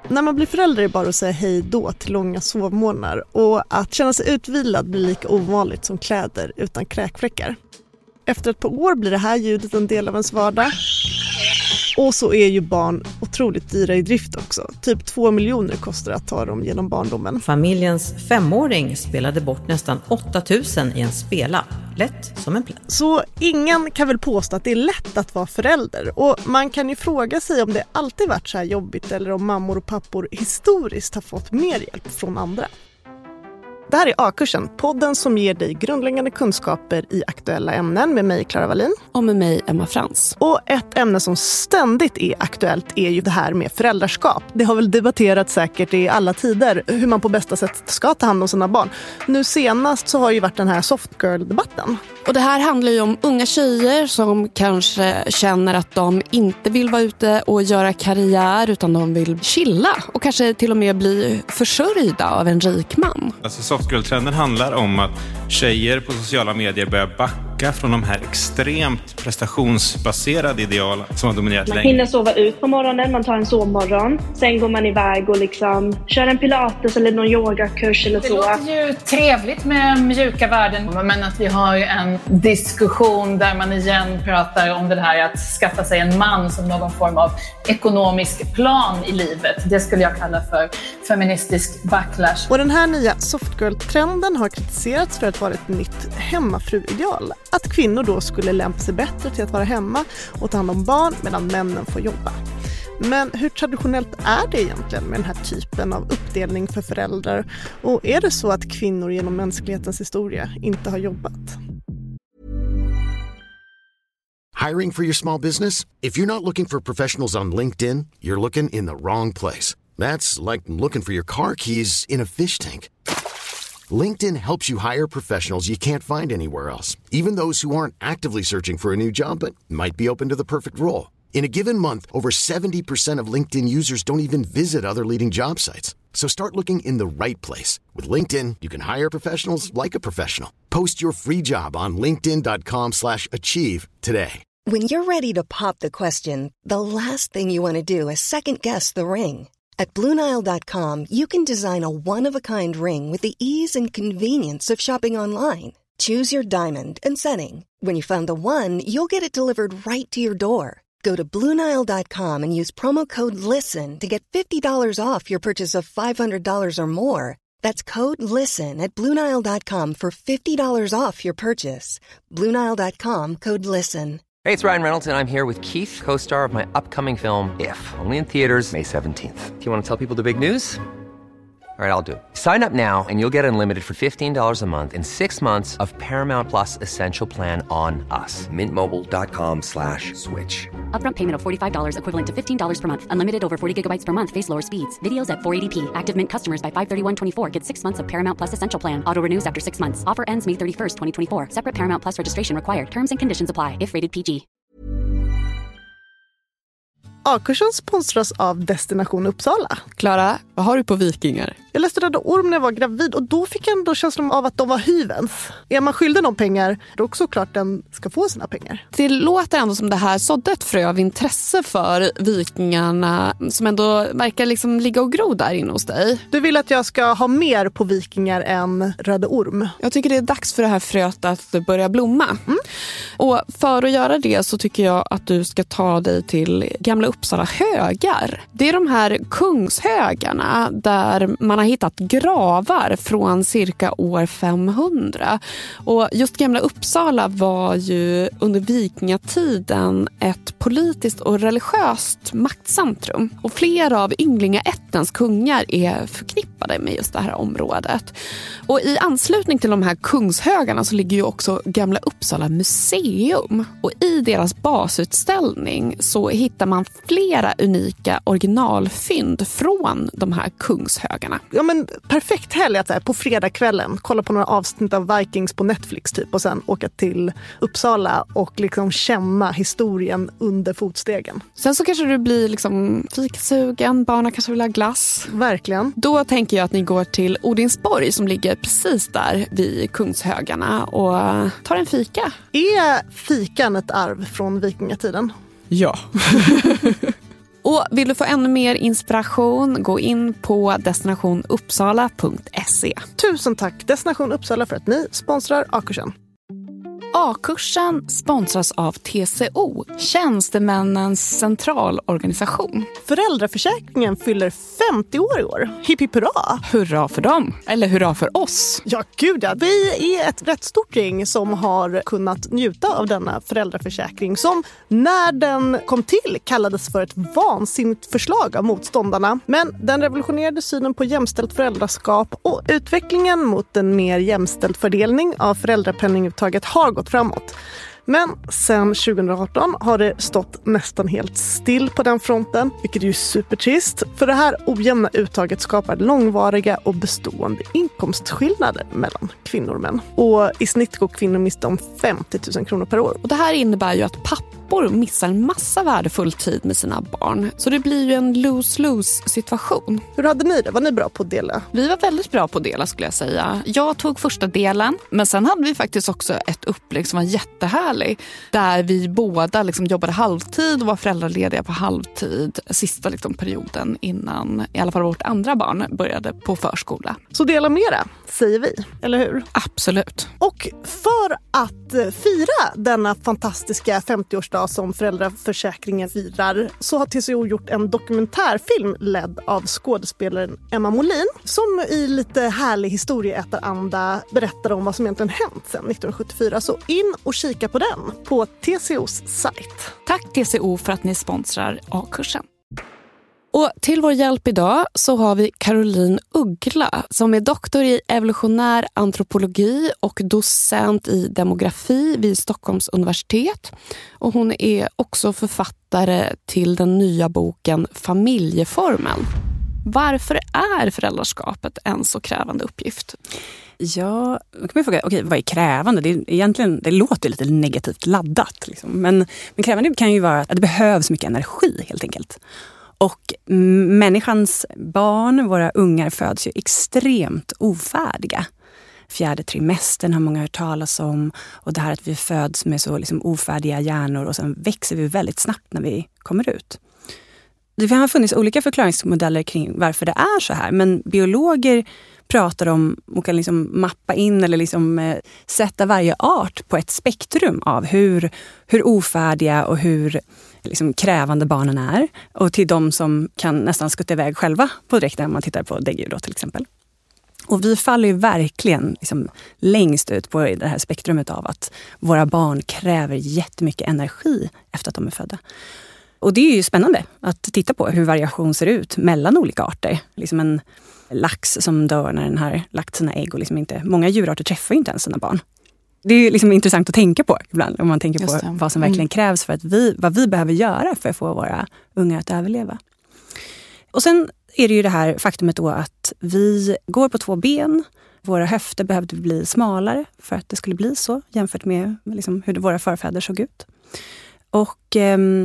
När man blir förälder är bara att säga hej då till långa sovmorgnar, och att känna sig utvilad blir lika ovanligt som kläder utan kräkfläckar. Efter ett par år blir det här ljudet en del av ens vardag. Och så är ju barn otroligt dyra i drift också. Typ 2 miljoner kostar att ta dem genom barndomen. Familjens 5-åring spelade bort nästan 8 000 i en spela. Lätt som en plätt. Så ingen kan väl påstå att det är lätt att vara förälder. Och man kan ju fråga sig om det alltid varit så här jobbigt eller om mammor och pappor historiskt har fått mer hjälp från andra. Det här är A-kursen, podden som ger dig grundläggande kunskaper i aktuella ämnen med mig, Clara Wallin. Och med mig, Emma Frans. Och ett ämne som ständigt är aktuellt är ju det här med föräldraskap. Det har väl debatterats säkert i alla tider hur man på bästa sätt ska ta hand om sina barn. Nu senast så har ju varit den här soft girl-debatten. Och det här handlar ju om unga tjejer som kanske känner att de inte vill vara ute och göra karriär utan de vill chilla och kanske till och med bli försörjda av en rik man. Alltså softgirl-trenden handlar om att tjejer på sociala medier börjar backa från de här extremt prestationsbaserade ideal som har dominerat länge. Man hinner sova ut på morgonen, man tar en sovmorgon. Sen går man iväg och liksom kör en pilates eller någon yogakurs eller så. Det låter ju trevligt med mjuka värden, men att vi har en diskussion där man igen pratar om det här att skaffa sig en man som någon form av ekonomisk plan i livet. Det skulle jag kalla för feministisk backlash. Och den här nya softgirl-trenden har kritiserats för att vara ett nytt hemmafru-ideal. Att kvinnor då skulle lämpa sig bättre till att vara hemma och ta hand om barn medan männen får jobba. Men hur traditionellt är det egentligen med den här typen av uppdelning för föräldrar? Och är det så att kvinnor genom mänsklighetens historia inte har jobbat? Hiring for your small business? If you're not looking for professionals on LinkedIn, you're looking in the wrong place. That's like looking for your car keys in a fish tank. LinkedIn helps you hire professionals you can't find anywhere else, even those who aren't actively searching for a new job but might be open to the perfect role. In a given month, over 70% of LinkedIn users don't even visit other leading job sites. So start looking in the right place. With LinkedIn, you can hire professionals like a professional. Post your free job on linkedin.com/achieve today. When you're ready to pop the question, the last thing you want to do is second-guess the ring. At BlueNile.com, you can design a one-of-a-kind ring with the ease and convenience of shopping online. Choose your diamond and setting. When you find the one, you'll get it delivered right to your door. Go to BlueNile.com and use promo code LISTEN to get $50 off your purchase of $500 or more. That's code LISTEN at BlueNile.com for $50 off your purchase. BlueNile.com, code LISTEN. Hey, it's Ryan Reynolds, and I'm here with Keith, co-star of my upcoming film, If, only in theaters May 17th. Do you want to tell people the big news? All right, I'll do it. Sign up now and you'll get unlimited for $15 a month and 6 months of Paramount Plus Essential Plan on us. MintMobile.com/switch. Upfront payment of $45 equivalent to $15 per month. Unlimited over 40 gigabytes per month. Face lower speeds. Videos at 480p. Active Mint customers by 531.24 get 6 months of Paramount Plus Essential Plan. Auto renews after 6 months. Offer ends May 31st, 2024. Separate Paramount Plus registration required. Terms and conditions apply if rated PG. A-kursen sponsras av Destination Uppsala. Klara, vad har du på vikingar? Jag läste Röda Orm när jag var gravid och då fick jag ändå känslan av att de var hyvens. Är man skyldig någon pengar, då är också klart den ska få sina pengar. Det låter ändå som det här sådde ett frö av intresse för vikingarna som ändå verkar liksom ligga och gro där inne hos dig. Du vill att jag ska ha mer på vikingar än Röda Orm? Jag tycker det är dags för det här fröet att börja blomma. Och för att göra det så tycker jag att du ska ta dig till Gamla Uppsala högar. Det är de här kungshögarna där man har hittat gravar från cirka år 500. Och just Gamla Uppsala var ju under vikingatiden ett politiskt och religiöst maktcentrum. Och flera av ynglingaättens kungar är förknippade med just det här området. Och i anslutning till de här kungshögarna så ligger ju också Gamla Uppsala museum. Och i deras basutställning så hittar man flera unika originalfynd från de här kungshögarna. Ja men perfekt helg att på fredagskvällen kolla på några avsnitt av Vikings på Netflix typ och sen åka till Uppsala och liksom känna historien under fotstegen. Sen så kanske du blir liksom fikasugen, barnen kanske vill ha glass. Verkligen. Då tänker jag att ni går till Odinsborg som ligger precis där vid kungshögarna och tar en fika. Är fikan ett arv från vikingatiden? Ja. Och vill du få ännu mer inspiration, gå in på destinationuppsala.se. Tusen tack Destination Uppsala för att ni sponsrar A-kursen. A-kursen sponsras av TCO, Tjänstemännens centralorganisation. Föräldraförsäkringen fyller 50 år i år. Hipp hipp hurra! Hurra för dem, eller hurra för oss. Ja, gud ja. Vi är ett rätt stort gäng som har kunnat njuta av denna föräldraförsäkring som när den kom till kallades för ett vansinnigt förslag av motståndarna. Men den revolutionerade synen på jämställt föräldraskap och utvecklingen mot en mer jämställd fördelning av föräldrapenninguttaget har gått framåt. Men sen 2018 har det stått nästan helt still på den fronten, vilket är ju supertrist. För det här ojämna uttaget skapar långvariga och bestående inkomstskillnader mellan kvinnor och män. Och i snitt går kvinnor miste om 50 000 kronor per år. Och det här innebär ju att pappor missar en massa värdefull tid med sina barn. Så det blir ju en lose-lose situation. Hur hade ni det? Var ni bra på att dela? Vi var väldigt bra på att dela skulle jag säga. Jag tog första delen, men sen hade vi faktiskt också ett upplägg som var jättehärligt. Där vi båda jobbade halvtid och var föräldralediga på halvtid sista perioden innan i alla fall vårt andra barn började på förskola. Så dela mera, säger vi, eller hur? Absolut. Och för att fira denna fantastiska 50-årsdag som föräldraförsäkringen firar så har TCO gjort en dokumentärfilm ledd av skådespelaren Emma Molin som i lite härlig historieätaranda berättar om vad som egentligen hänt sedan 1974. Så in och kika på den på TCOs sajt. Tack TCO för att ni sponsrar A-kursen. Och till vår hjälp idag så har vi Caroline Uggla som är doktor i evolutionär antropologi och docent i demografi vid Stockholms universitet. Och hon är också författare till den nya boken Familjeformen. Varför är föräldraskapet en så krävande uppgift? Ja, då kan man fråga, okej, vad är krävande? Det låter lite negativt laddat. Men krävande kan ju vara att det behövs mycket energi helt enkelt. Och människans barn, våra ungar, föds ju extremt ofärdiga. 4:e trimestern har många hört talas om. Och det här att vi föds med så ofärdiga hjärnor och sen växer vi väldigt snabbt när vi kommer ut. Det har funnits olika förklaringsmodeller kring varför det är så här. Men biologer pratar om och kan mappa in eller sätta varje art på ett spektrum av hur ofärdiga och hur krävande barnen är. Och till de som kan nästan skutta iväg själva på direkten om man tittar på däggdjur då till exempel. Och vi faller ju verkligen längst ut på det här spektrumet av att våra barn kräver jättemycket energi efter att de är födda. Och det är ju spännande att titta på hur variation ser ut mellan olika arter. En lax som dör när den har lagt sina ägg och många djurarter träffar ju inte ens sina barn. Det är ju intressant att tänka på ibland om man tänker på vad som verkligen krävs för att vad vi behöver göra för att få våra unga att överleva. Och sen är det ju det här faktumet då att vi går på 2 ben. Våra höfter behövde bli smalare för att det skulle bli så jämfört med hur våra förfäder såg ut. Och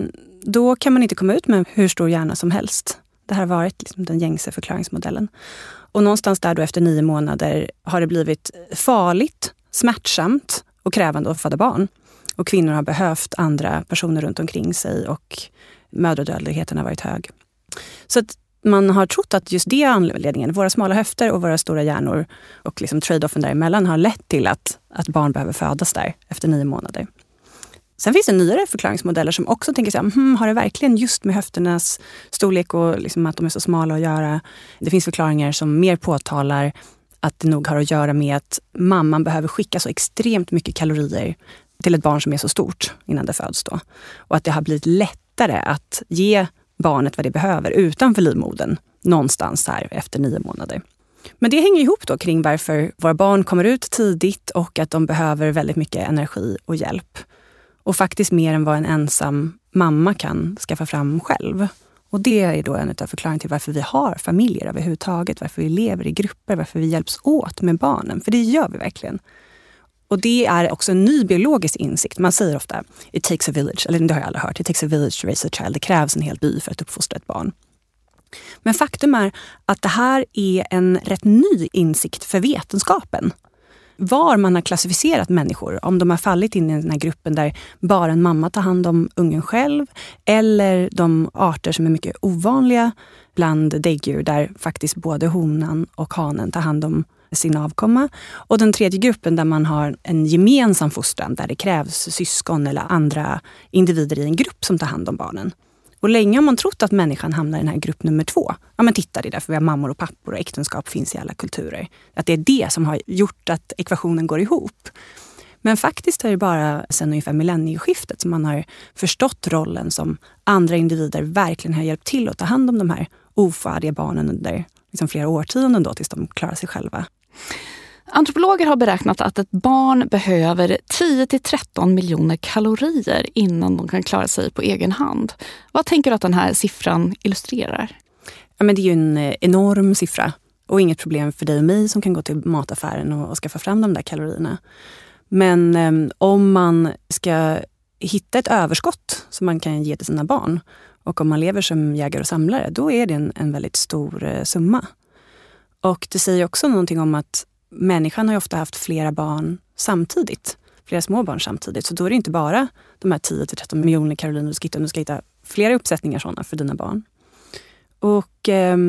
då kan man inte komma ut med hur stor hjärna som helst. Det här har varit den gängse förklaringsmodellen. Och någonstans där då efter 9 månader har det blivit farligt, smärtsamt och krävande att föda barn. Och kvinnor har behövt andra personer runt omkring sig och mödradödligheten har varit hög. Så att man har trott att just det är anledningen. Våra smala höfter och våra stora hjärnor och trade-offen däremellan har lett till att barn behöver födas där efter 9 månader. Sen finns det nyare förklaringsmodeller som också tänker sig, har det verkligen just med höfternas storlek och att de är så smala att göra? Det finns förklaringar som mer påtalar att det nog har att göra med att mamman behöver skicka så extremt mycket kalorier till ett barn som är så stort innan det föds då. Och att det har blivit lättare att ge barnet vad det behöver utanför livmodern någonstans här efter 9 månader. Men det hänger ihop då kring varför våra barn kommer ut tidigt och att de behöver väldigt mycket energi och hjälp. Och faktiskt mer än vad en ensam mamma kan skaffa fram själv. Och det är då en av förklaringarna till varför vi har familjer överhuvudtaget. Varför vi lever i grupper, varför vi hjälps åt med barnen. För det gör vi verkligen. Och det är också en ny biologisk insikt. Man säger ofta, it takes a village. Eller det har jag alla hört. It takes a village to raise a child. Det krävs en hel by för att uppfostra ett barn. Men faktum är att det här är en rätt ny insikt för vetenskapen. var man har klassificerat människor. Om de har fallit in i den här gruppen där bara en mamma tar hand om ungen själv. Eller de arter som är mycket ovanliga bland däggdjur där faktiskt både honan och hanen tar hand om sin avkomma. Och den tredje gruppen där man har en gemensam fostran där det krävs syskon eller andra individer i en grupp som tar hand om barnen. Och länge har man trott att människan hamnar i den här grupp nummer 2. Ja, men titta, det är därför vi har mammor och pappor och äktenskap finns i alla kulturer. Att det är det som har gjort att ekvationen går ihop. Men faktiskt är det bara sedan ungefär millennieskiftet som man har förstått rollen som andra individer verkligen har hjälpt till att ta hand om de här ofärdiga barnen under liksom flera årtionden då, tills de klarar sig själva. Antropologer har beräknat att ett barn behöver 10-13 miljoner kalorier innan de kan klara sig på egen hand. Vad tänker du att den här siffran illustrerar? Ja, men det är ju en enorm siffra och inget problem för dig och mig som kan gå till mataffären och skaffa fram de där kalorierna. Men om man ska hitta ett överskott som man kan ge till sina barn och om man lever som jägare och samlare, då är det en väldigt stor summa. Och det säger också någonting om att människan har ju ofta haft flera barn samtidigt. Flera små barn samtidigt. Så då är det inte bara de här 10-13 miljoner kalorier du ska hitta flera uppsättningar sådana för dina barn. Och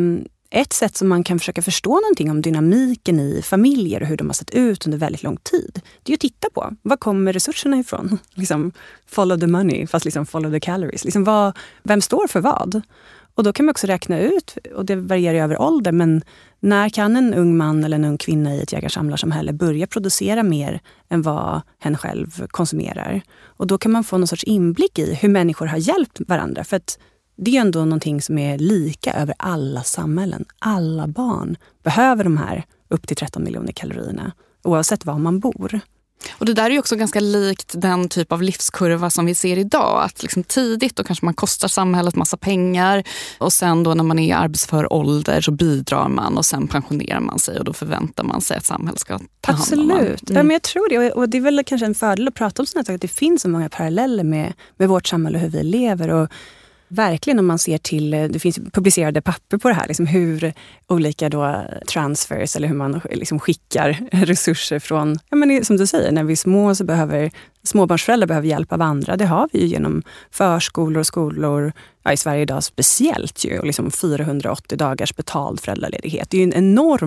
ett sätt som man kan försöka förstå någonting om dynamiken i familjer och hur de har sett ut under väldigt lång tid, det är att titta på var kommer resurserna ifrån? Liksom follow the money, fast liksom follow the calories. Liksom vem står för vad? Och då kan man också räkna ut, och det varierar över ålder, men när kan en ung man eller en ung kvinna i ett jägarsamlarsamhälle börja producera mer än vad hen själv konsumerar? Och då kan man få någon sorts inblick i hur människor har hjälpt varandra. För att det är ändå någonting som är lika över alla samhällen. Alla barn behöver de här upp till 13 miljoner kalorierna, oavsett var man bor. Och det där är ju också ganska likt den typ av livskurva som vi ser idag. Att liksom tidigt då kanske man kostar samhället massa pengar och sen då när man är i arbetsför ålder så bidrar man och sen pensionerar man sig och då förväntar man sig att samhället ska ta hand om man. Absolut, ja, men jag tror det. Och det är väl kanske en fördel att prata om sådana här, att det finns så många paralleller med vårt samhälle och hur vi lever. Och verkligen om man ser till, det finns publicerade papper på det här, liksom hur olika då transfers eller hur man liksom skickar resurser från, ja men som du säger, när vi är små så småbarnsföräldrar behöver hjälp av andra. Det har vi ju genom förskolor och skolor, ja, i Sverige idag speciellt ju, och liksom 480 dagars betald föräldraledighet. Det är ju en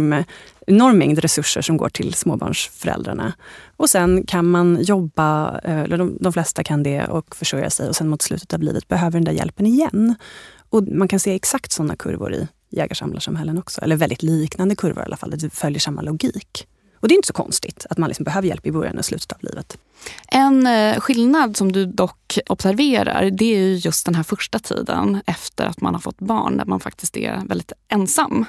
enorm mängd resurser som går till småbarnsföräldrarna. Och sen kan man jobba, eller de flesta kan det, och försörja sig, och sen mot slutet av livet behöver den där hjälpen igen. Och man kan se exakt sådana kurvor i jägarsamlarsamhällen också, eller väldigt liknande kurvor i alla fall, det följer samma logik. Och det är inte så konstigt att man liksom behöver hjälp i början och slutet av livet. En skillnad som du dock observerar, det är ju just den här första tiden efter att man har fått barn, där man faktiskt är väldigt ensam.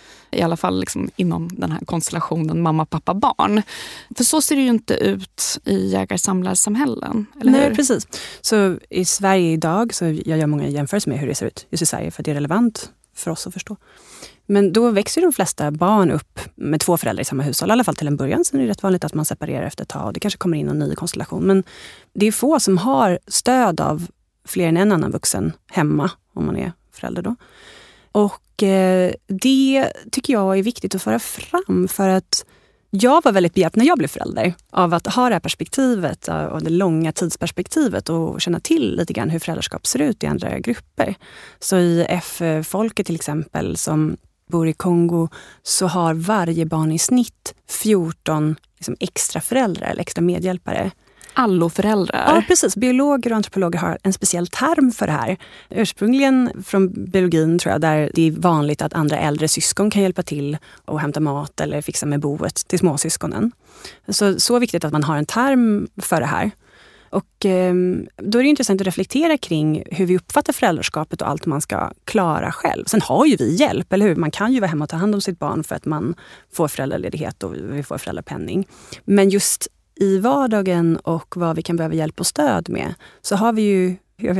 I alla fall liksom inom den här konstellationen mamma, pappa, barn. För så ser det ju inte ut i jägarsamlarsamhällen, eller hur? Nej, precis. Så i Sverige idag, så jag gör många jämförelser med hur det ser ut just i Sverige, för det är relevant för oss att förstå. Men då växer de flesta barn upp med 2 föräldrar i samma hushåll. I alla fall till en början, så är det rätt vanligt att man separerar efter ett tag. Och det kanske kommer in en ny konstellation. Men det är få som har stöd av fler än en annan vuxen hemma, om man är förälder då. Och det tycker jag är viktigt att föra fram, för att jag var väldigt behjälpt när jag blev förälder av att ha det här perspektivet och det långa tidsperspektivet och känna till lite grann hur föräldraskap ser ut i andra grupper. Så i F-folket till exempel som bor i Kongo, så har varje barn i snitt 14 liksom extra föräldrar eller extra medhjälpare. Alloföräldrar. Ja, precis. Biologer och antropologer har en speciell term för det här. Ursprungligen från biologin tror jag, där det är vanligt att andra äldre syskon kan hjälpa till och hämta mat eller fixa med boet till småsyskonen. Så viktigt att man har en term för det här. Och då är det intressant att reflektera kring hur vi uppfattar föräldraskapet och allt man ska klara själv. Sen har ju vi hjälp, eller hur? Man kan ju vara hemma och ta hand om sitt barn för att man får föräldraledighet och vi får föräldrapenning. Men just i vardagen och vad vi kan behöva hjälp och stöd med, så har vi ju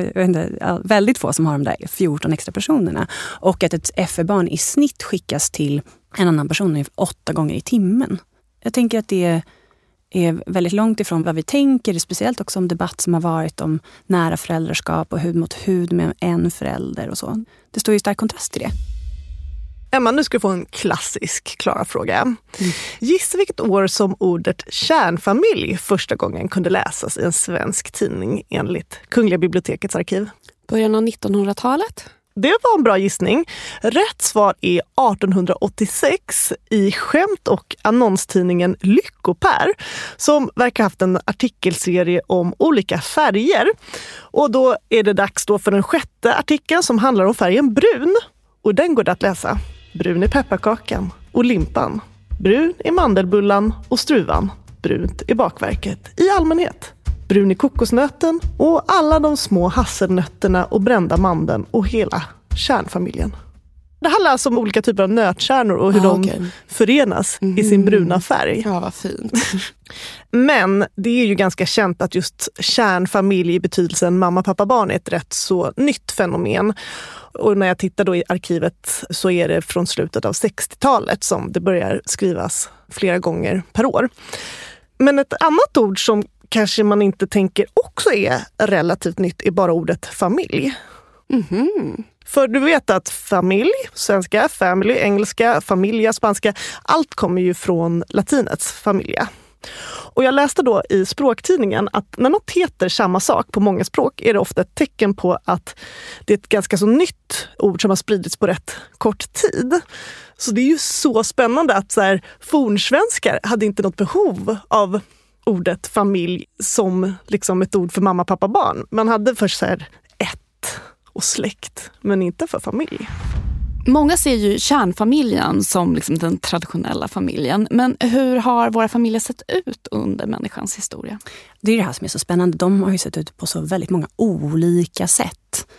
väldigt få som har de där 14 extra personerna. Och att ett FE-barn i snitt skickas till en annan person 8 gånger i timmen. Jag tänker att det är väldigt långt ifrån vad vi tänker, speciellt också om debatt som har varit om nära föräldraskap och hud mot hud med en förälder och så. Det står ju i stark kontrast till det. Emma, nu ska du få en klassisk Klara-fråga. Gissa vilket år som ordet kärnfamilj första gången kunde läsas i en svensk tidning enligt Kungliga bibliotekets arkiv? Början av 1900-talet? Det var en bra gissning. Rätt svar är 1886 i skämt- och annonstidningen Lyckopär, som verkar haft en artikelserie om olika färger. Och då är det dags då för den 6:e artikeln som handlar om färgen brun. Och den går det att läsa. Brun i pepparkakan och limpan. Brun i mandelbullan och struvan. Brunt i bakverket i allmänhet. Brun i kokosnöten och alla de små hasselnötterna och brända mandeln och hela kärnfamiljen. Det handlar alltså om olika typer av nötkärnor och hur de förenas i sin bruna färg. Ja, vad fint. Men det är ju ganska känt att just kärnfamilj i betydelsen mamma, pappa, barn är ett rätt så nytt fenomen. Och när jag tittar då i arkivet så är det från slutet av 60-talet som det börjar skrivas flera gånger per år. Men ett annat ord som kanske man inte tänker också är relativt nytt är bara ordet familj. Mm-hmm. För du vet att familj, svenska, family, engelska, familja, spanska, allt kommer ju från latinets familja. Och jag läste då i språktidningen att när något heter samma sak på många språk är det ofta ett tecken på att det är ett ganska så nytt ord som har spridits på rätt kort tid. Så det är ju så spännande att så här, fornsvenskar hade inte något behov av ordet familj som liksom ett ord för mamma, pappa, barn. Man hade först så här ett och släkt, men inte för familj. Många ser ju kärnfamiljen som liksom den traditionella familjen. Men hur har våra familjer sett ut under människans historia? Det är det här som är så spännande. De har ju sett ut på så väldigt många olika sätt.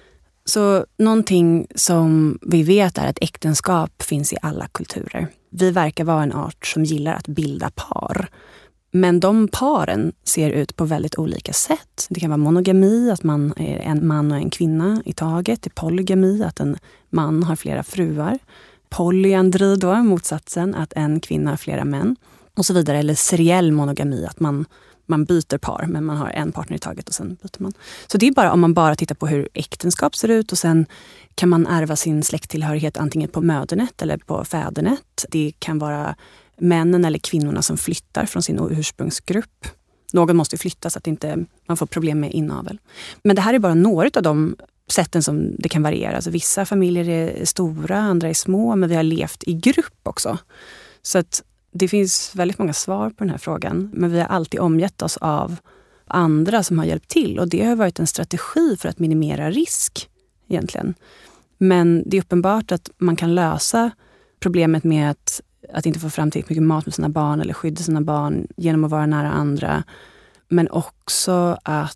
Så någonting som vi vet är att äktenskap finns i alla kulturer. Vi verkar vara en art som gillar att bilda par. Men de paren ser ut på väldigt olika sätt. Det kan vara monogami, att man är en man och en kvinna i taget. Det är polygami, att en man har flera fruar. Polyandri då, motsatsen, att en kvinna har flera män. Och så vidare. Eller seriell monogami, att man byter par men man har en partner i taget och sen byter man. Så det är bara om man bara tittar på hur äktenskap ser ut och sen kan man ärva sin släkttillhörighet antingen på mödernet eller på fädernet. Det kan vara männen eller kvinnorna som flyttar från sin ursprungsgrupp. Någon måste flytta så att inte man får problem med inavel. Men det här är bara några av de sätten som det kan variera. Alltså vissa familjer är stora, andra är små, men vi har levt i grupp också. Så att det finns väldigt många svar på den här frågan. Men vi har alltid omgett oss av andra som har hjälpt till. Och det har varit en strategi för att minimera risk egentligen. Men det är uppenbart att man kan lösa problemet med att inte få fram tillräckligt mycket mat med sina barn eller skydda sina barn genom att vara nära andra. Men också att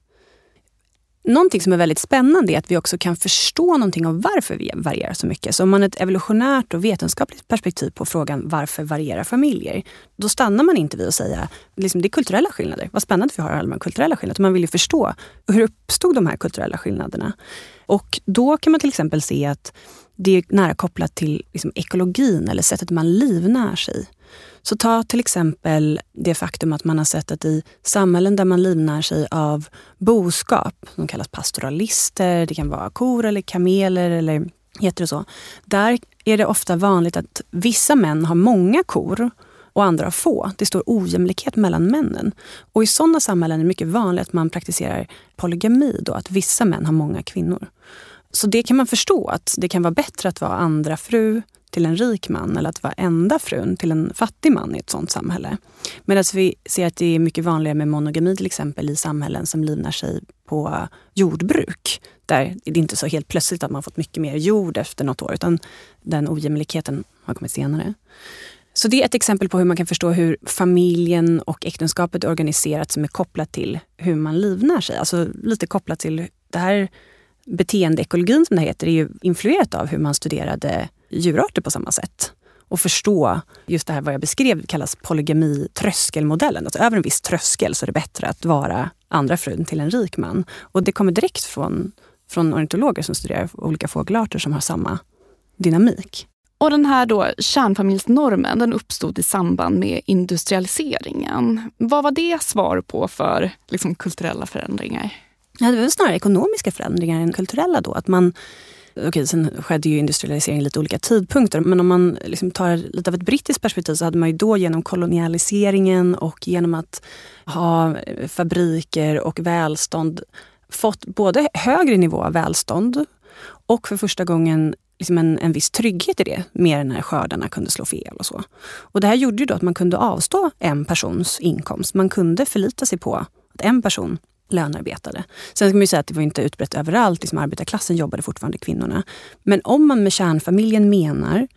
någonting som är väldigt spännande är att vi också kan förstå någonting av varför vi varierar så mycket. Så om man har ett evolutionärt och vetenskapligt perspektiv på frågan varför varierar familjer, då stannar man inte vid att säga liksom, det är kulturella skillnader. Vad spännande att vi har alla de kulturella skillnader. Man vill ju förstå hur uppstod de här kulturella skillnaderna. Och då kan man till exempel se att det är nära kopplat till liksom, ekologin eller sättet man livnär sig. Så ta till exempel det faktum att man har sett att i samhällen där man livnär sig av boskap, som kallas pastoralister, det kan vara kor eller kameler eller heter det så. Där är det ofta vanligt att vissa män har många kor och andra har få. Det står ojämlikhet mellan männen. Och i sådana samhällen är det mycket vanligt att man praktiserar polygami då, att vissa män har många kvinnor. Så det kan man förstå att det kan vara bättre att vara andra fru till en rik man eller att vara enda frun till en fattig man i ett sådant samhälle. Medan vi ser att det är mycket vanligare med monogami till exempel i samhällen som livnär sig på jordbruk. Där det är inte så helt plötsligt att man fått mycket mer jord efter något år utan den ojämlikheten har kommit senare. Så det är ett exempel på hur man kan förstå hur familjen och äktenskapet är organiserat som är kopplat till hur man livnär sig. Alltså lite kopplat till det här beteendeekologin som det heter är ju influerat av hur man studerade djurarter på samma sätt. Och förstå just det här vad jag beskrev kallas polygami-tröskelmodellen. Alltså över en viss tröskel så är det bättre att vara andra frun till en rik man. Och det kommer direkt från ornitologer som studerar olika fågelarter som har samma dynamik. Och den här då kärnfamiljsnormen den uppstod i samband med industrialiseringen. Vad var det svar på för liksom, kulturella förändringar? Ja, det var snarare ekonomiska förändringar än kulturella då. Att man Okej, sen skedde ju industrialisering lite olika tidpunkter, men om man liksom tar lite av ett brittiskt perspektiv så hade man ju då genom kolonialiseringen och genom att ha fabriker och välstånd fått både högre nivå av välstånd och för första gången liksom en viss trygghet i det, mer när skördarna kunde slå fel och så. Och det här gjorde ju då att man kunde avstå en persons inkomst. Man kunde förlita sig på att en person lönarbetade. Sen ska man ju säga att det var inte utbrett överallt, liksom arbetarklassen jobbade fortfarande kvinnorna. Men om man med kärnfamiljen menar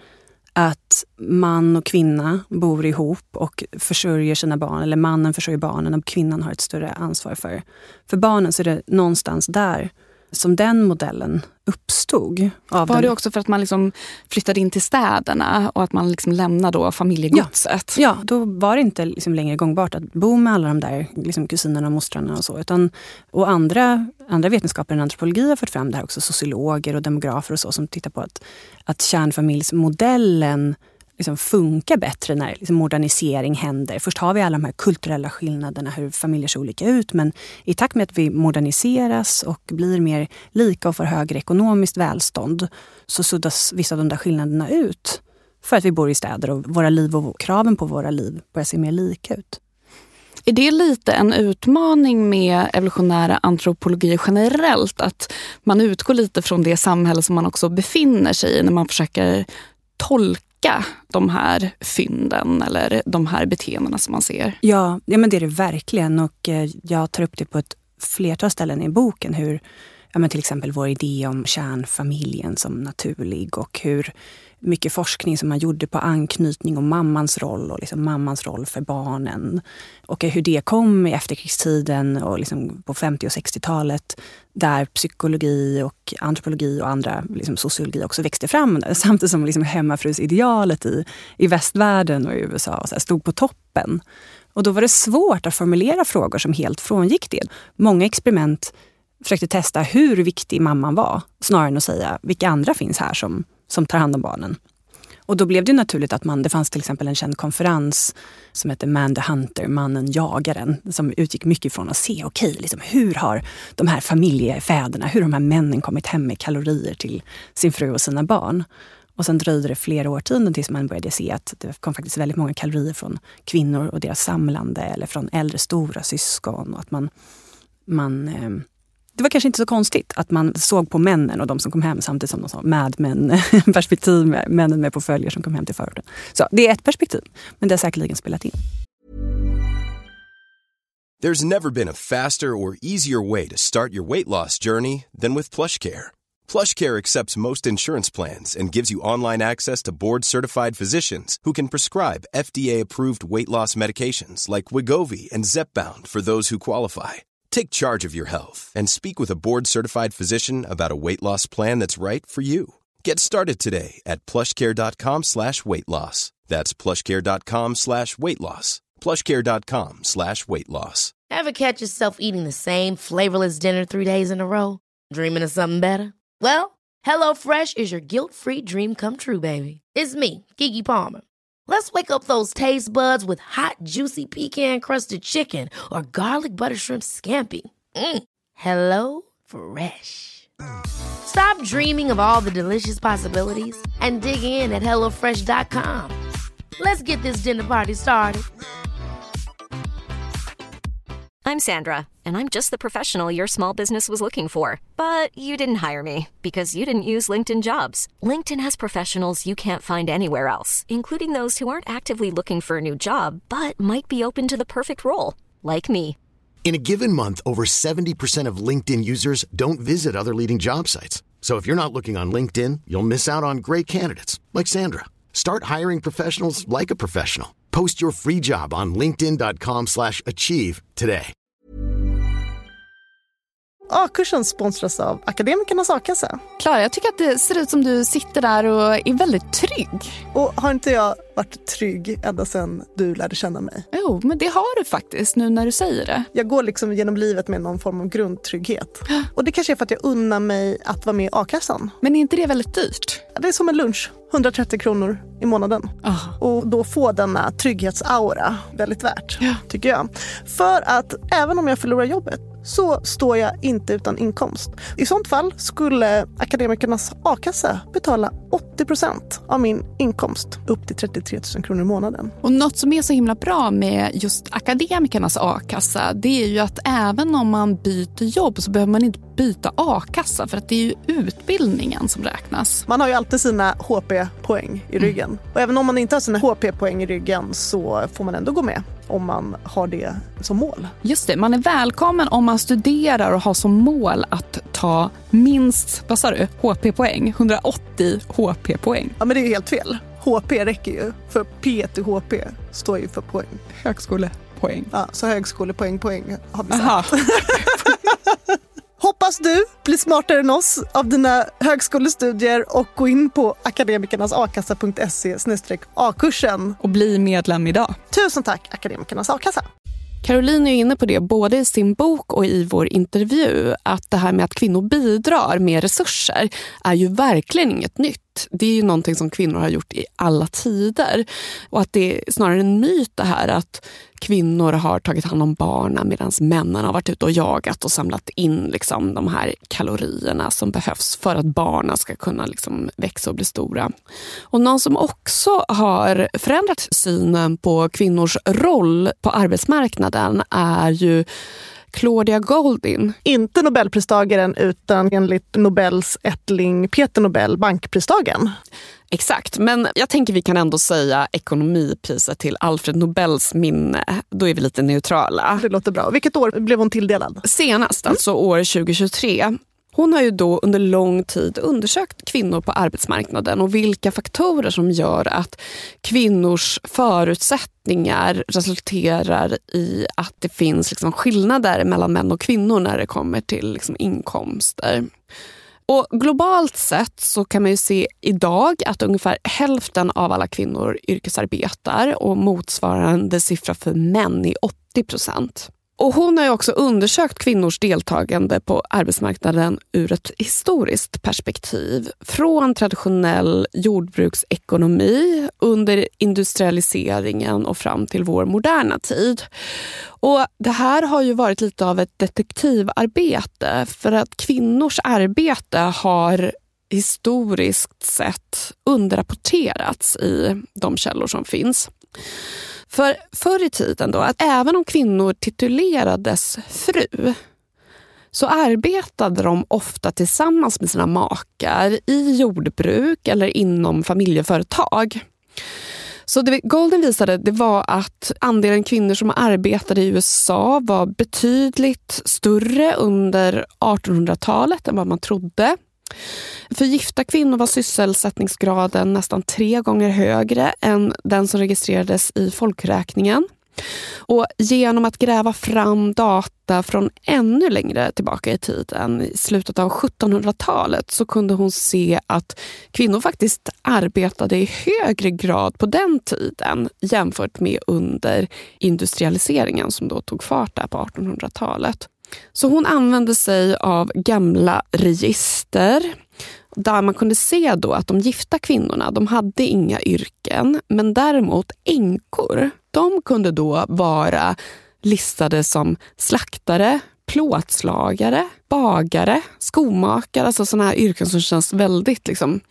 att man och kvinna bor ihop och försörjer sina barn, eller mannen försörjer barnen och kvinnan har ett större ansvar för barnen, så är det någonstans där som den modellen uppstod. Var det också för att man liksom flyttade in till städerna och att man liksom lämnade då familjegodset? Ja, då var det inte liksom längre gångbart att bo med alla de där liksom kusinerna och mostrarna och så. Och andra vetenskaper än antropologi har fått fram det här också, sociologer och demografer och så, som tittar på att kärnfamiljsmodellen liksom funkar bättre när liksom modernisering händer. Först har vi alla de här kulturella skillnaderna, hur familjer ser olika ut, men i takt med att vi moderniseras och blir mer lika och får högre ekonomiskt välstånd så suddas vissa av de där skillnaderna ut för att vi bor i städer och våra liv och kraven på våra liv börjar se mer lika ut. Är det lite en utmaning med evolutionära antropologi generellt, att man utgår lite från det samhälle som man också befinner sig i när man försöker tolka de här fynden eller de här beteendena som man ser? Ja, men det är det verkligen, och jag tar upp det på ett flertal ställen i boken, hur till exempel vår idé om kärnfamiljen som naturlig och hur mycket forskning som man gjorde på anknytning och mammans roll och liksom mammans roll för barnen. Och hur det kom i efterkrigstiden och liksom på 50- och 60-talet, där psykologi och antropologi och andra liksom sociologi också växte fram, samtidigt som liksom hemmafrusidealet i västvärlden och i USA och så här stod på toppen. Och då var det svårt att formulera frågor som helt frångick det. Många experiment försökte testa hur viktig mamman var, snarare än att säga vilka andra finns här som tar hand om barnen. Och då blev det naturligt att det fanns till exempel en känd konferens som heter Man the Hunter, mannen jagaren, som utgick mycket från att se, liksom, hur har de här familjefäderna, hur har de här männen kommit hem med kalorier till sin fru och sina barn. Och sen dröjde det flera årtionden tills man började se att det kom faktiskt väldigt många kalorier från kvinnor och deras samlande eller från äldre stora syskon, och att det var kanske inte så konstigt att man såg på männen och de som kom hem samtidigt som de sa Mad-Men-perspektiv med männen med portföljer som kom hem till förorten. Så det är ett perspektiv, men det har säkerligen spelat in. There's never been a faster or easier way to start your weight loss journey than with PlushCare. PlushCare accepts most insurance plans and gives you online access to board-certified physicians who can prescribe FDA-approved weight loss medications like Wegovy and Zepbound for those who qualify. Take charge of your health and speak with a board-certified physician about a weight loss plan that's right for you. Get started today at plushcare.com/weightloss. That's plushcare.com/weightloss. plushcare.com/weightloss. Ever catch yourself eating the same flavorless dinner 3 days in a row? Dreaming of something better? Well, HelloFresh is your guilt-free dream come true, baby. It's me, Keke Palmer. Let's wake up those taste buds with hot, juicy pecan-crusted chicken or garlic butter shrimp scampi. Hello Fresh. Stop dreaming of all the delicious possibilities and dig in at HelloFresh.com. Let's get this dinner party started. I'm Sandra, and I'm just the professional your small business was looking for. But you didn't hire me because you didn't use LinkedIn Jobs. LinkedIn has professionals you can't find anywhere else, including those who aren't actively looking for a new job, but might be open to the perfect role, like me. In a given month, over 70% of LinkedIn users don't visit other leading job sites. So if you're not looking on LinkedIn, you'll miss out on great candidates, like Sandra. Start hiring professionals like a professional. Post your free job on linkedin.com/achieve today. A-kursen sponsras av Akademikernas A-kassa. Klara, jag tycker att det ser ut som du sitter där och är väldigt trygg. Och har inte jag varit trygg ända sedan du lärde känna mig? Jo, men det har du faktiskt nu när du säger det. Jag går liksom genom livet med någon form av grundtrygghet. Och det kanske är för att jag unnar mig att vara med i A-kassan. Men är inte det väldigt dyrt? Det är som en lunch. 130 kronor i månaden. Och då få denna trygghetsaura väldigt värt, tycker jag. För att även om jag förlorar jobbet så står jag inte utan inkomst. I sånt fall skulle akademikernas a-kassa betala 80% av min inkomst upp till 33 000 kronor i månaden. Och något som är så himla bra med just akademikernas a-kassa, det är ju att även om man byter jobb så behöver man inte byta a-kassa, för att det är ju utbildningen som räknas. Man har ju alltid sina HP-poäng i ryggen. Och även om man inte har sina HP-poäng i ryggen så får man ändå gå med om man har det som mål. Just det, man är välkommen om man studerar och har som mål att ta minst, vad sa du, HP-poäng, 180 HP-poäng. Ja, men det är ju helt fel. HP räcker ju, för P till HP står ju för poäng. Högskolepoäng. Ja, så högskolepoäng har vi sagt. Hoppas du blir smartare än oss av dina högskolestudier och gå in på akademikernasakassa.se/a-kursen. Och bli medlem idag. Tusen tack, Akademikernas a-kassa. Caroline är inne på det både i sin bok och i vår intervju, att det här med att kvinnor bidrar med resurser är ju verkligen inget nytt. Det är ju någonting som kvinnor har gjort i alla tider. Och att det är snarare en myt det här att kvinnor har tagit hand om barnen medan männen har varit ute och jagat och samlat in liksom de här kalorierna som behövs för att barnen ska kunna liksom växa och bli stora. Och någon som också har förändrat synen på kvinnors roll på arbetsmarknaden är ju Claudia Goldin. Inte Nobelpristagaren utan enligt Nobels ättling Peter Nobel, bankpristagaren. Exakt, men jag tänker vi kan ändå säga ekonomipriset till Alfred Nobels minne. Då är vi lite neutrala. Det låter bra. Vilket år blev hon tilldelad? Senast, alltså år 2023. Hon har ju då under lång tid undersökt kvinnor på arbetsmarknaden och vilka faktorer som gör att kvinnors förutsättningar resulterar i att det finns liksom skillnader mellan män och kvinnor när det kommer till liksom inkomster. Och globalt sett så kan man ju se idag att ungefär hälften av alla kvinnor yrkesarbetar och motsvarande siffra för män är 80%. Och hon har ju också undersökt kvinnors deltagande på arbetsmarknaden ur ett historiskt perspektiv. Från traditionell jordbruksekonomi under industrialiseringen och fram till vår moderna tid. Och det här har ju varit lite av ett detektivarbete, för att kvinnors arbete har historiskt sett underrapporterats i de källor som finns. För förr i tiden då, att även om kvinnor titulerades fru så arbetade de ofta tillsammans med sina makar i jordbruk eller inom familjeföretag. Så det Golden visade, det var att andelen kvinnor som arbetade i USA var betydligt större under 1800-talet än vad man trodde. För gifta kvinnor var sysselsättningsgraden nästan 3 gånger högre än den som registrerades i folkräkningen. Och genom att gräva fram data från ännu längre tillbaka i tiden, i slutet av 1700-talet, så kunde hon se att kvinnor faktiskt arbetade i högre grad på den tiden jämfört med under industrialiseringen som då tog fart där på 1800-talet. Så hon använde sig av gamla register där man kunde se då att de gifta kvinnorna, de hade inga yrken, men däremot änkor, de kunde då vara listade som slaktare, plåtslagare, bagare, skomakare, alltså sådana här yrken som känns väldigt liksom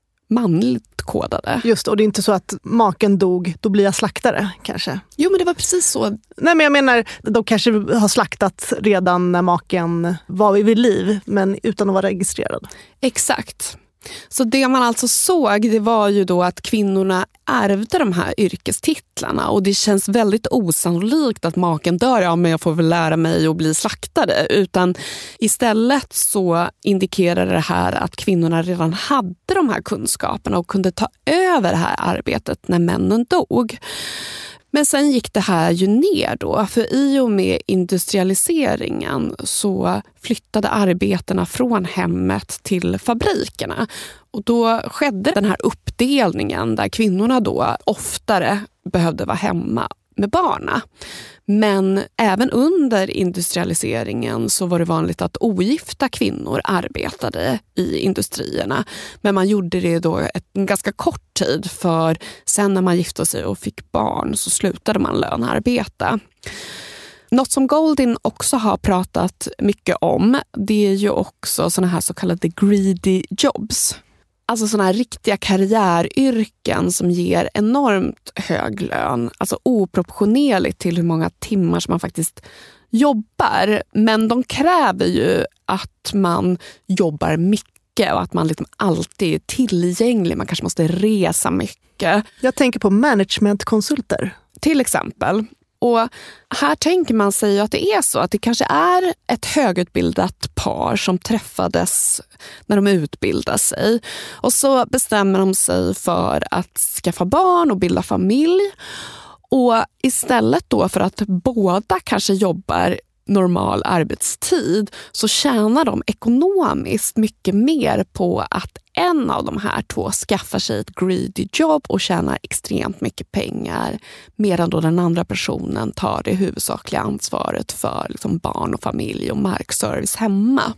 manligt kodade. Just, och det är inte så att maken dog, då blir jag slaktare kanske. Jo, men det var precis så. Nej, men jag menar, de kanske har slaktat redan när maken var vid liv, men utan att vara registrerad. Exakt. Så det man alltså såg, det var ju då att kvinnorna ärvde de här yrkestitlarna, och det känns väldigt osannolikt att maken dör, ja men jag får väl lära mig att bli slaktare, utan istället så indikerar det här att kvinnorna redan hade de här kunskaperna och kunde ta över det här arbetet när männen dog. Men sen gick det här ju ner då, för i och med industrialiseringen så flyttade arbetarna från hemmet till fabrikerna. Och då skedde den här uppdelningen där kvinnorna då oftare behövde vara hemma med barna. Men även under industrialiseringen så var det vanligt att ogifta kvinnor arbetade i industrierna. Men man gjorde det då en ganska kort tid, för sen när man gifte sig och fick barn så slutade man lönearbeta. Något som Goldin också har pratat mycket om, det är ju också såna här så kallade greedy jobs. Alltså såna här riktiga karriäryrken som ger enormt hög lön. Alltså oproportionerligt till hur många timmar som man faktiskt jobbar. Men de kräver ju att man jobbar mycket och att man liksom alltid är tillgänglig. Man kanske måste resa mycket. Jag tänker på managementkonsulter. Till exempel. Och här tänker man sig ju att det är så, att det kanske är ett högutbildat par som träffades när de utbildar sig. Och så bestämmer de sig för att skaffa barn och bilda familj. Och istället då för att båda kanske jobbar normal arbetstid så tjänar de ekonomiskt mycket mer på att en av de här två skaffar sig ett greedy jobb och tjänar extremt mycket pengar, medan då den andra personen tar det huvudsakliga ansvaret för liksom barn och familj och markservice hemma.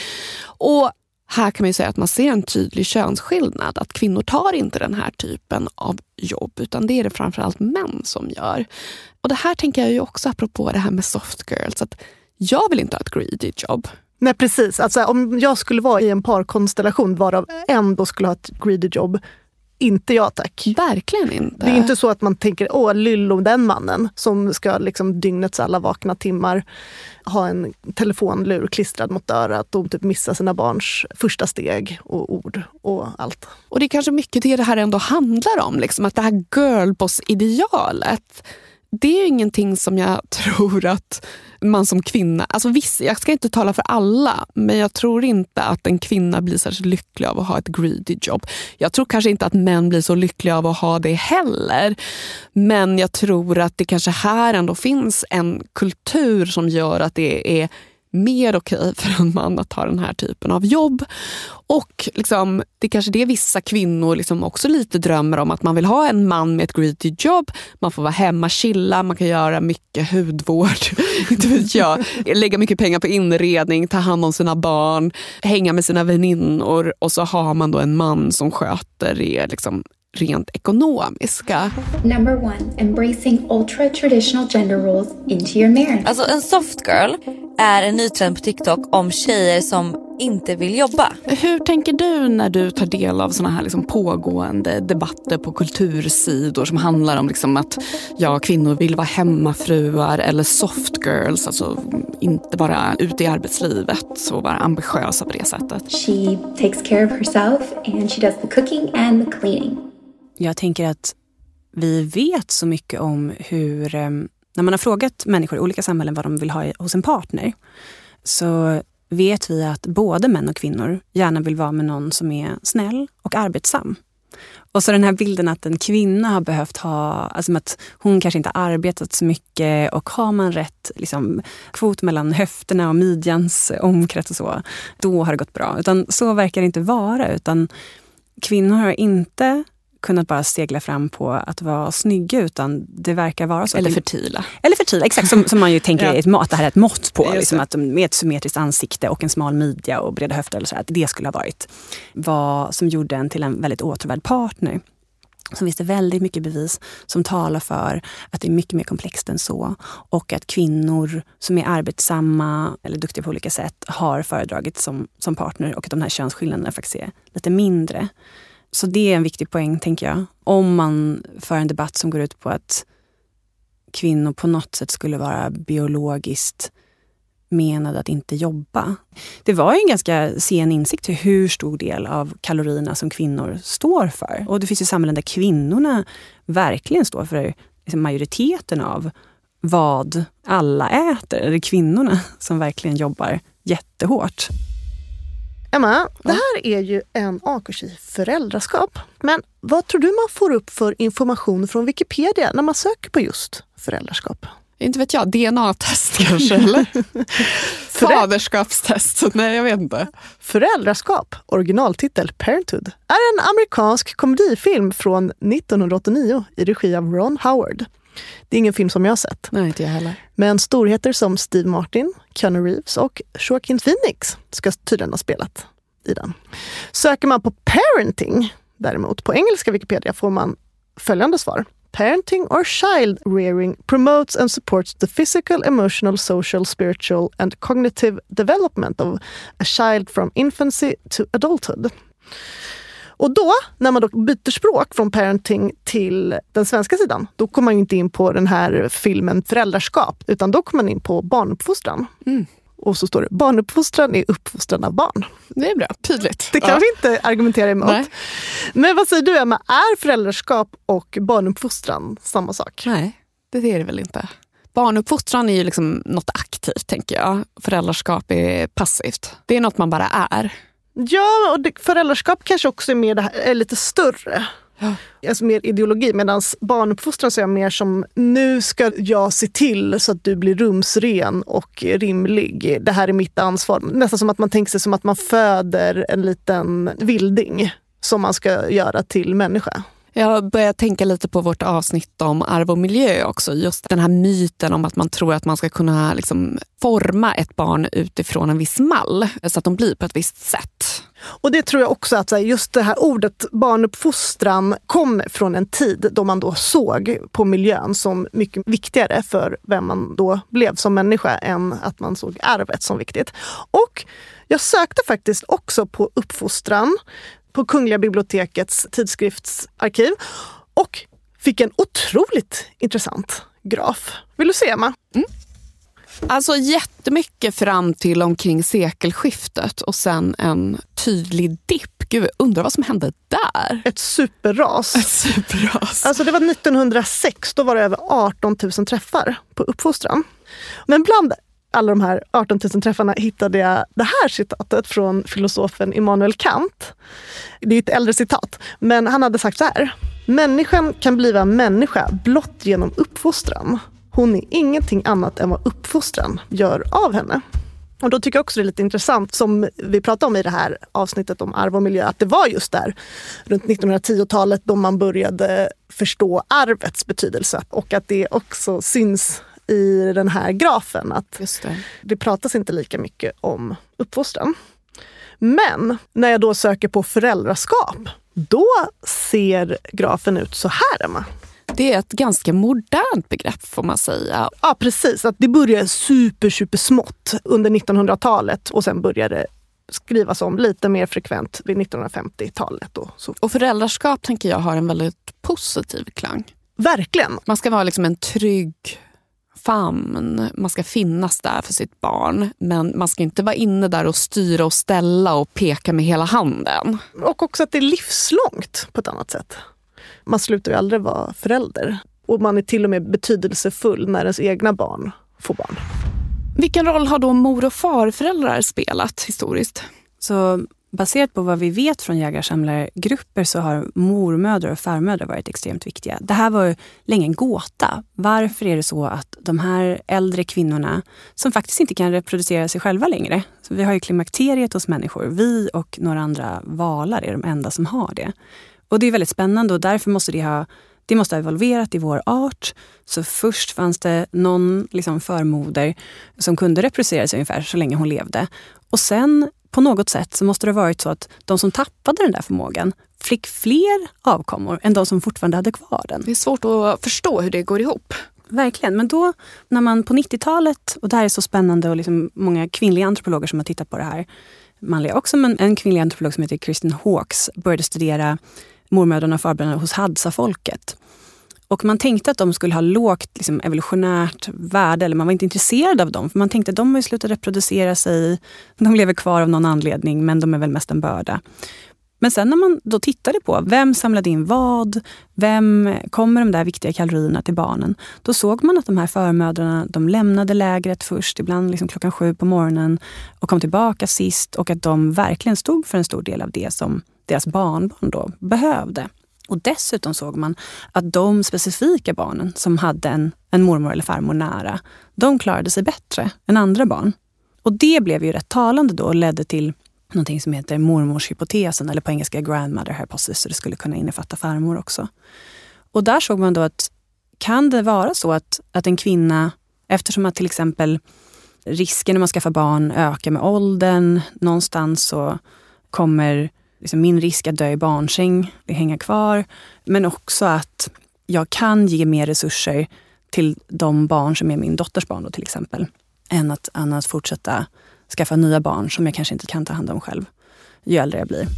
Och här kan man ju säga att man ser en tydlig könsskillnad, att kvinnor tar inte den här typen av jobb, utan det är det framförallt män som gör. Och det här tänker jag ju också apropå det här med soft girls, att jag vill inte ha ett greedy jobb. Nej, precis. Alltså, om jag skulle vara i en parkonstellation varav en då skulle ha ett greedy jobb, inte jag tack. Verkligen inte. Det är inte så att man tänker, Lillo, den mannen som ska liksom dygnets alla vakna timmar ha en telefonlur klistrad mot örat och typ missa sina barns första steg och ord och allt. Och det är kanske mycket det här ändå handlar om, liksom, att det här girlboss-idealet, det är ingenting som jag tror att man som kvinna, alltså visst, jag ska inte tala för alla, men jag tror inte att en kvinna blir särskilt lycklig av att ha ett greedy jobb. Jag tror kanske inte att män blir så lyckliga av att ha det heller, men jag tror att det kanske här ändå finns en kultur som gör att det är mer okej för en man att ha den här typen av jobb. Och liksom, det är kanske det vissa kvinnor liksom också lite drömmer om, att man vill ha en man med ett greedy jobb. Man får vara hemma, chilla, man kan göra mycket hudvård, inte vet jag, lägga mycket pengar på inredning, ta hand om sina barn, hänga med sina väninnor, och så har man då en man som sköter det liksom rent ekonomiska. Number 1, embracing ultra traditional gender roles into your marriage. Alltså en soft girl är en ny trend på TikTok om tjejer som inte vill jobba. Hur tänker du när du tar del av såna här liksom pågående debatter på kultursidor som handlar om liksom att kvinnor vill vara hemmafruar eller soft girls, alltså inte bara ute i arbetslivet så vara ambitiösa på det sättet? She takes care of herself and she does the cooking and the cleaning. Jag tänker att vi vet så mycket om hur, när man har frågat människor i olika samhällen vad de vill ha hos en partner, så vet vi att både män och kvinnor gärna vill vara med någon som är snäll och arbetsam. Och så den här bilden att en kvinna har behövt ha, alltså att hon kanske inte har arbetat så mycket, och har man rätt liksom, kvot mellan höfterna och midjans omkrets och så, då har det gått bra. Utan så verkar det inte vara, utan kvinnor har inte kunnat bara segla fram på att vara snygga, utan det verkar vara så. Eller fertila. Eller fertila, exakt, som man ju tänker är det här är ett mått på. Liksom att med ett symmetriskt ansikte och en smal midja och breda höfter, eller så här, att det skulle ha varit vad som gjorde en till en väldigt åtråvärd partner. Så finns det väldigt mycket bevis som talar för att det är mycket mer komplext än så, och att kvinnor som är arbetsamma eller duktiga på olika sätt har föredragit som partner, och att de här könsskillnaderna faktiskt är lite mindre. Så det är en viktig poäng, tänker jag. Om man för en debatt som går ut på att kvinnor på något sätt skulle vara biologiskt menade att inte jobba. Det var ju en ganska sen insikt till hur stor del av kalorierna som kvinnor står för. Och det finns ju samhällen där kvinnorna verkligen står för liksom majoriteten av vad alla äter. Det är kvinnorna som verkligen jobbar jättehårt. Emma, det här är ju en A-kurs i föräldraskap. Men vad tror du man får upp för information från Wikipedia när man söker på just föräldraskap? Inte vet jag, DNA-test kanske, eller? Faderskapstest, nej jag vet inte. Föräldraskap, originaltitel Parenthood, är en amerikansk komedifilm från 1989 i regi av Ron Howard. Det är ingen film som jag har sett. Nej, inte jag heller. Men storheter som Steve Martin, Keanu Reeves och Joaquin Phoenix ska tydligen ha spelat i den. Söker man på parenting, däremot, på engelska Wikipedia får man följande svar. parenting or child rearing promotes and supports the physical, emotional, social, spiritual and cognitive development of a child from infancy to adulthood. Och då, när man då byter språk från parenting till den svenska sidan, då kommer man inte in på den här filmen Föräldraskap, utan då kommer man in på barnuppfostran. Och så står det, barnuppfostran är uppfostran av barn. Det är bra, tydligt. Det kan vi inte argumentera emot. Nej. Men vad säger du, Emma, är föräldraskap och barnuppfostran samma sak? Nej, det är det väl inte. Barnuppfostran är ju liksom något aktivt, tänker jag. Föräldraskap är passivt. Det är något man bara är. Ja, och föräldraskap kanske också är, mer det här, är lite större. Ja. Alltså mer ideologi, medan barnuppfostran så är mer som, nu ska jag se till så att du blir rumsren och rimlig. Det här är mitt ansvar. Nästan som att man tänker sig som att man föder en liten vilding som man ska göra till människa. Jag börjar tänka lite på vårt avsnitt om arv och miljö också. Just den här myten om att man tror att man ska kunna liksom forma ett barn utifrån en viss mall så att de blir på ett visst sätt. Och det tror jag också att just det här ordet barnuppfostran kom från en tid då man då såg på miljön som mycket viktigare för vem man då blev som människa än att man såg arvet som viktigt. Och jag sökte faktiskt också på uppfostran på Kungliga bibliotekets tidskriftsarkiv och fick en otroligt intressant graf. Vill du se, Emma? Alltså jättemycket fram till omkring sekelskiftet och sen en tydlig dipp. Gud, undrar vad som hände där. Ett superras. Alltså det var 1906, då var det över 18 000 träffar på uppfostran. Men bland alla de här 18 000 träffarna hittade jag det här citatet från filosofen Immanuel Kant. Det är ett äldre citat, men han hade sagt så här: människan kan bliva människa blott genom uppfostran. Hon är ingenting annat än vad uppfostran gör av henne. Och då tycker jag också det är lite intressant, som vi pratade om i det här avsnittet om arv och miljö, att det var just där runt 1910-talet då man började förstå arvets betydelse, och att det också syns i den här grafen att det pratas inte lika mycket om uppfostran. Men när jag då söker på föräldraskap, då ser grafen ut så här, Emma. Det är ett ganska modernt begrepp, får man säga. Ja, precis. Att det började super smått under 1900-talet och sen började skrivas om lite mer frekvent vid 1950-talet. Och föräldraskap, tänker jag, har en väldigt positiv klang. Verkligen. Man ska vara liksom en trygg famn. Man ska finnas där för sitt barn, men man ska inte vara inne där och styra och ställa och peka med hela handen. Och också att det är livslångt på ett annat sätt. Man slutar ju aldrig vara förälder. Och man är till och med betydelsefull när ens egna barn får barn. Vilken roll har då mor- och farföräldrar spelat historiskt? Så baserat på vad vi vet från jägarsamlargrupper så har mormödrar och farmödrar varit extremt viktiga. Det här var ju länge en gåta. Varför är det så att de här äldre kvinnorna som faktiskt inte kan reproducera sig själva längre, så vi har ju klimakteriet hos människor, vi och några andra valar är de enda som har det. Och det är väldigt spännande och därför måste det måste ha evolverat i vår art. Så först fanns det någon förmoder som kunde reproducera sig ungefär så länge hon levde. Och sen på något sätt så måste det ha varit så att de som tappade den där förmågan fick fler avkommor än de som fortfarande hade kvar den. Det är svårt att förstå hur det går ihop. Verkligen, men då när man på 90-talet, och det här är så spännande och många kvinnliga antropologer som har tittat på det här, manliga också, men en kvinnlig antropolog som heter Kristen Hawkes började studera mormödrarna och farbröderna hos Hadza-folket. Och man tänkte att de skulle ha lågt evolutionärt värde, eller man var inte intresserad av dem. För man tänkte att de har ju slutat reproducera sig, de lever kvar av någon anledning, men de är väl mest en börda. Men sen när man då tittade på vem samlade in vad, vem kommer de där viktiga kalorierna till barnen, då såg man att de här förmödrarna, de lämnade lägret först, ibland 7:00 på morgonen och kom tillbaka sist, och att de verkligen stod för en stor del av det som deras barnbarn då behövde. Och dessutom såg man att de specifika barnen som hade en mormor eller farmor nära, de klarade sig bättre än andra barn. Och det blev ju rätt talande då och ledde till någonting som heter mormorshypotesen, eller på engelska grandmother hypothesis, så det skulle kunna innefatta farmor också. Och där såg man då att kan det vara så att en kvinna, eftersom att till exempel risken när man skaffar barn ökar med åldern, någonstans så kommer min risk att dö i barnsäng hänga kvar, men också att jag kan ge mer resurser till de barn som är min dotters barn då, till exempel, än att fortsätta skaffa nya barn som jag kanske inte kan ta hand om själv ju äldre jag blir.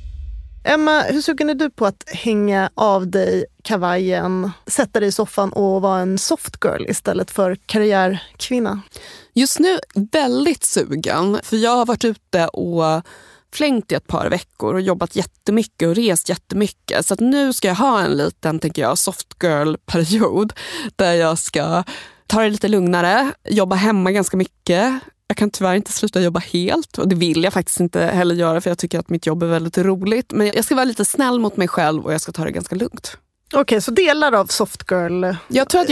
Emma, hur sugen är du på att hänga av dig kavajen, sätta dig i soffan och vara en soft girl istället för karriärkvinna? Just nu väldigt sugen, för jag har varit ute och flängt i ett par veckor och jobbat jättemycket och rest jättemycket. Så att nu ska jag ha en liten, tänker jag, soft girl-period där jag ska ta det lite lugnare, jobba hemma ganska mycket. Jag kan tyvärr inte sluta jobba helt och det vill jag faktiskt inte heller göra för jag tycker att mitt jobb är väldigt roligt. Men jag ska vara lite snäll mot mig själv och jag ska ta det ganska lugnt. Okej, så delar av soft girl jag tror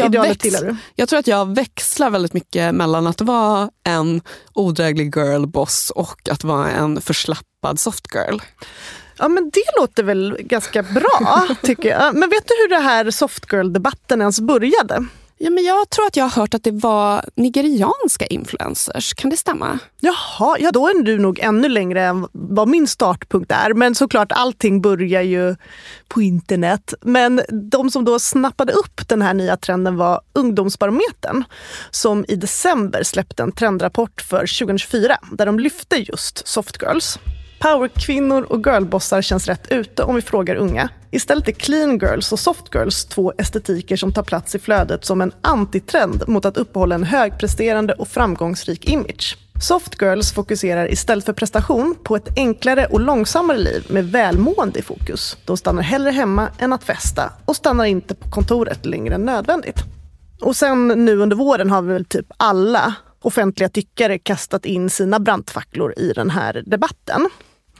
att jag växlar väldigt mycket mellan att vara en odräglig girlboss och att vara en förslappad soft girl. Ja, men det låter väl ganska bra, tycker jag. Men vet du hur det här soft girl-debatten ens började? Ja, men jag tror att jag har hört att det var nigerianska influencers. Kan det stämma? Jaha, ja då är du nog ännu längre än vad min startpunkt är. Men såklart, allting börjar ju på internet. Men de som då snappade upp den här nya trenden var Ungdomsbarometern, som i december släppte en trendrapport för 2024 där de lyfte just soft girls. Powerkvinnor och girlbossar känns rätt ute om vi frågar unga. Istället är clean girls och soft girls två estetiker som tar plats i flödet som en antitrend mot att uppehålla en högpresterande och framgångsrik image. Soft girls fokuserar istället för prestation på ett enklare och långsammare liv med välmående i fokus. De stannar hellre hemma än att festa och stannar inte på kontoret längre än nödvändigt. Och sen nu under våren har vi väl typ alla offentliga tyckare kastat in sina brandfacklor i den här debatten.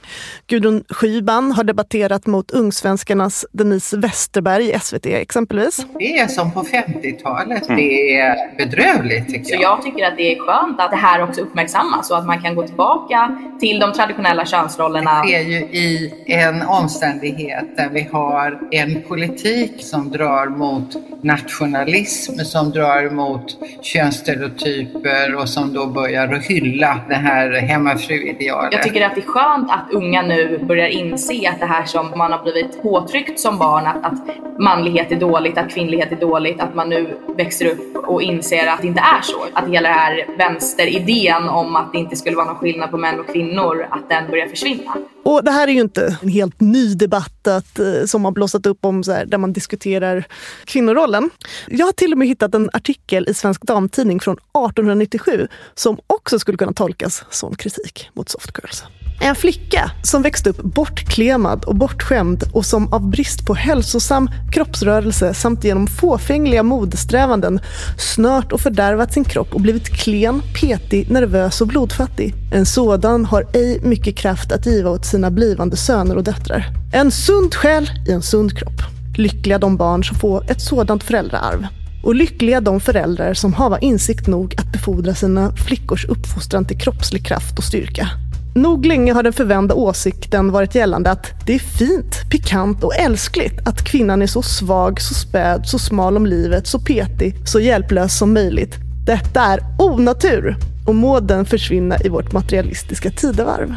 Gudrun Schyman har debatterat mot Ungsvenskarnas Denise Westerberg i SVT exempelvis. Det är som på 50-talet. Det är bedrövligt, tycker jag. Så jag tycker att det är skönt att det här också uppmärksammas så att man kan gå tillbaka till de traditionella könsrollerna. Det är ju i en omständighet där vi har en politik som drar mot nationalism, som drar mot könsstereotyper och som då börjar att hylla det här hemmafruidealet. Jag tycker att det är skönt att unga nu börjar inse att det här som man har blivit påtryckt som barn, att manlighet är dåligt, att kvinnlighet är dåligt, att man nu växer upp och inser att det inte är så. Att hela det här vänsteridén om att det inte skulle vara någon skillnad på män och kvinnor, att den börjar försvinna. Och det här är ju inte en helt ny debatt som har blossat upp om så här, där man diskuterar kvinnorollen. Jag har till och med hittat en artikel i Svensk Damtidning från 1897 som också skulle kunna tolkas som kritik mot soft girls. En flicka som växte upp bortklemad och bortskämd och som av brist på hälsosam kroppsrörelse samt genom fåfängliga modesträvanden snört och fördärvat sin kropp och blivit klen, petig, nervös och blodfattig. En sådan har ej mycket kraft att giva åt sina blivande söner och döttrar. En sund själ i en sund kropp. Lyckliga de barn som får ett sådant föräldraarv. Och lyckliga de föräldrar som har insikt nog att befordra sina flickors uppfostran till kroppslig kraft och styrka. Nog länge har den förvända åsikten varit gällande att det är fint, pikant och älskligt att kvinnan är så svag, så späd, så smal om livet, så petig, så hjälplös som möjligt. Detta är onatur och må den försvinna i vårt materialistiska tidevarv.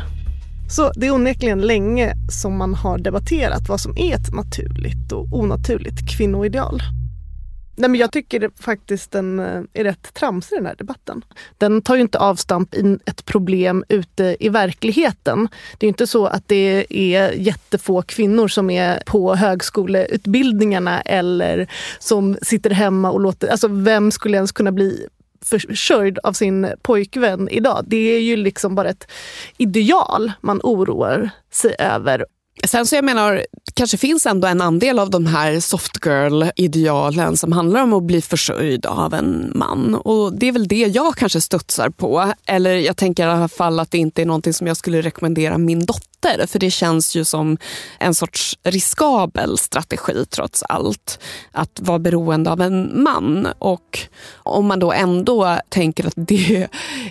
Så det är onekligen länge som man har debatterat vad som är ett naturligt och onaturligt kvinnoideal. Nej, men jag tycker det faktiskt den är rätt tramsig, den här debatten. Den tar ju inte avstamp i ett problem ute i verkligheten. Det är ju inte så att det är jättefå kvinnor som är på högskoleutbildningarna eller som sitter hemma och låter... Alltså vem skulle ens kunna bli försörjd av sin pojkvän idag? Det är ju liksom bara ett ideal man oroar sig över. Sen så jag menar, kanske finns ändå en andel av de här soft girl-idealen som handlar om att bli försörjd av en man. Och det är väl det jag kanske studsar på. Eller jag tänker i alla fall att det inte är någonting som jag skulle rekommendera min dotter. För det känns ju som en sorts riskabel strategi trots allt. Att vara beroende av en man. Och om man då ändå tänker att det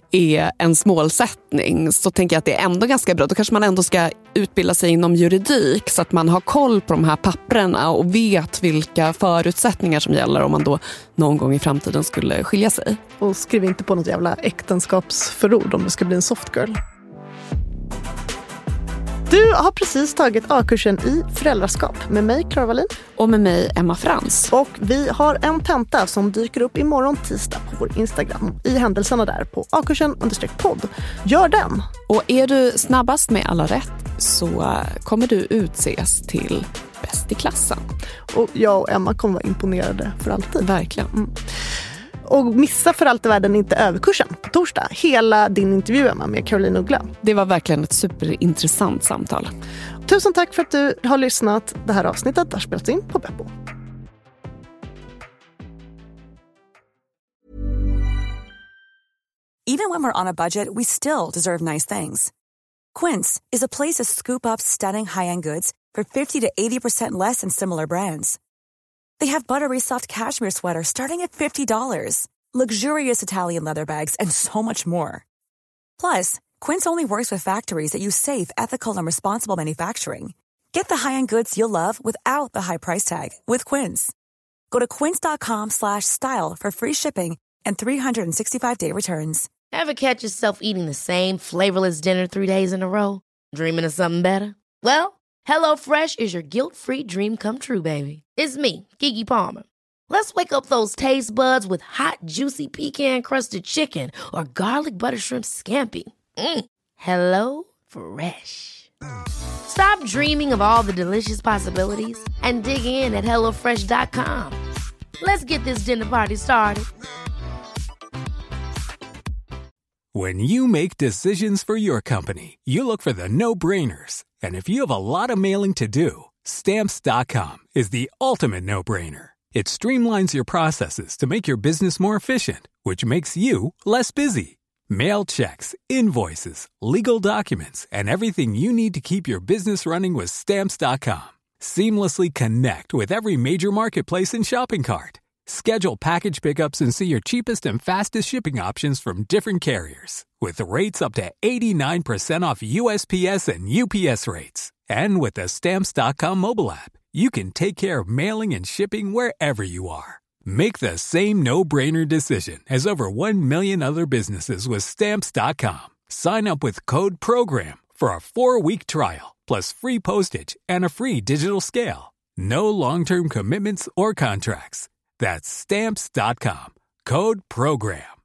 är en målsättning så tänker jag att det är ändå ganska bra. Då kanske man ändå ska utbilda sig inom juridik så att man har koll på de här papperna och vet vilka förutsättningar som gäller om man då någon gång i framtiden skulle skilja sig. Och skriv inte på något jävla äktenskapsförord om du ska bli en soft girl. Du har precis tagit A-kursen i föräldraskap med mig, Clara Wallin. Och med mig, Emma Frans. Och vi har en tenta som dyker upp imorgon tisdag på vår Instagram. I händelserna där på akursen_podd. Gör den! Och är du snabbast med alla rätt så kommer du utses till bäst i klassen. Och jag och Emma kommer vara imponerade för alltid. Verkligen. Mm. Och missa för allt i världen inte överkursen på torsdag. Hela din intervju, Emma, med Caroline Uggla. Det var verkligen ett superintressant samtal. Tusen tack för att du har lyssnat. Det här avsnittet har spelats in på Beppo. Even when we're on a budget, we still deserve nice things. Quince is a place to scoop up stunning high-end goods for 50 to 80% less than similar brands. They have buttery soft cashmere sweaters starting at $50, luxurious Italian leather bags, and so much more. Plus, Quince only works with factories that use safe, ethical, and responsible manufacturing. Get the high-end goods you'll love without the high price tag with Quince. Go to quince.com/style for free shipping and 365-day returns. Ever catch yourself eating the same flavorless dinner 3 days in a row? Dreaming of something better? Well, HelloFresh is your guilt-free dream come true, baby. It's me, Keke Palmer. Let's wake up those taste buds with hot, juicy pecan-crusted chicken or garlic butter shrimp scampi. Hello Fresh. Stop dreaming of all the delicious possibilities and dig in at HelloFresh.com. Let's get this dinner party started. When you make decisions for your company, you look for the no-brainers. And if you have a lot of mailing to do, Stamps.com is the ultimate no-brainer. It streamlines your processes to make your business more efficient, which makes you less busy. Mail checks, invoices, legal documents, and everything you need to keep your business running with Stamps.com. Seamlessly connect with every major marketplace and shopping cart. Schedule package pickups and see your cheapest and fastest shipping options from different carriers. With rates up to 89% off USPS and UPS rates. And with the Stamps.com mobile app, you can take care of mailing and shipping wherever you are. Make the same no-brainer decision as over 1 million other businesses with Stamps.com. Sign up with code PROGRAM for a 4-week trial, plus free postage and a free digital scale. No long-term commitments or contracts. That's Stamps.com. Code PROGRAM.